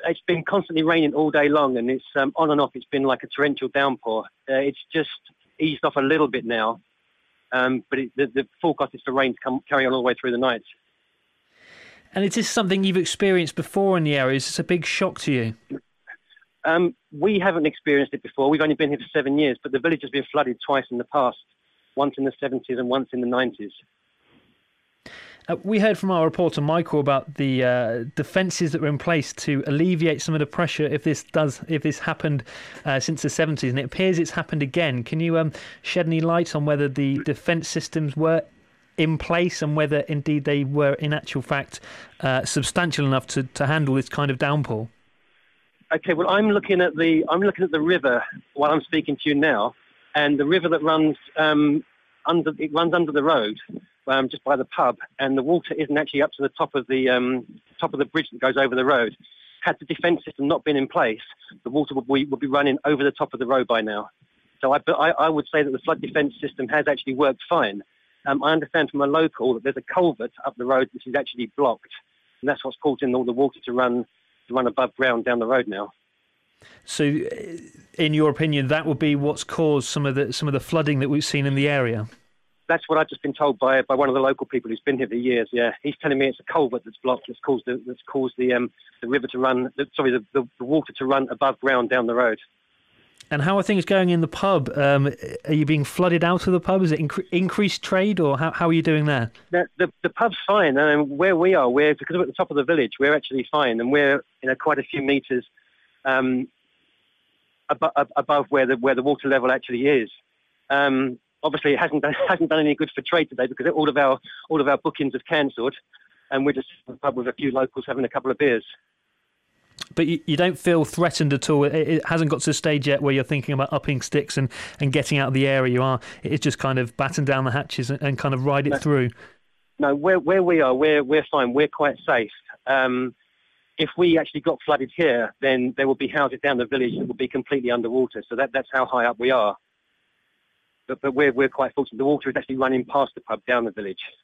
it's been constantly raining all day long, and it's on and off. It's been like a torrential downpour. It's just eased off a little bit now, but the forecast is for rain to carry on all the way through the night. And is this something you've experienced before in the area? Is this a big shock to you? We haven't experienced it before. We've only been here for 7 years, but the village has been flooded twice in the past, once in the 70s and once in the 90s. We heard from our reporter Michael about the defences that were in place to alleviate some of the pressure if this happened since the 70s, and it appears it's happened again. Can you shed any light on whether the defence systems were in place and whether indeed they were in actual fact substantial enough to handle this kind of downpour? Okay, well, I'm looking at the river while I'm speaking to you now, and the river that runs under the road, just by the pub, and the water isn't actually up to the top of the bridge that goes over the road. Had the defence system not been in place, the water would be running over the top of the road by now. So I would say that the flood defence system has actually worked fine. I understand from a local that there's a culvert up the road which is actually blocked, and that's what's causing all the water to run above ground down the road now. So, in your opinion, that would be what's caused some of the flooding that we've seen in the area? That's what I've just been told by one of the local people who's been here for years. Yeah, he's telling me it's a culvert that's blocked that's caused the river to run. The water to run above ground down the road. And how are things going in the pub? Are you being flooded out of the pub? Is it increased trade, or how are you doing there? The pub's fine, and where we are, because we're at the top of the village, we're actually fine, and we're quite a few metres above where the water level actually is. Obviously, it hasn't done any good for trade today because all of our bookings have cancelled, and we're just in the pub with a few locals having a couple of beers. But you don't feel threatened at all? It hasn't got to the stage yet where you're thinking about upping sticks and getting out of the area. It's just kind of batten down the hatches and kind of ride it through? No, where we are, we're fine. We're quite safe. If we actually got flooded here, then there will be houses down the village that will be completely underwater. So that's how high up we are. But we're quite fortunate. The water is actually running past the pub down the village.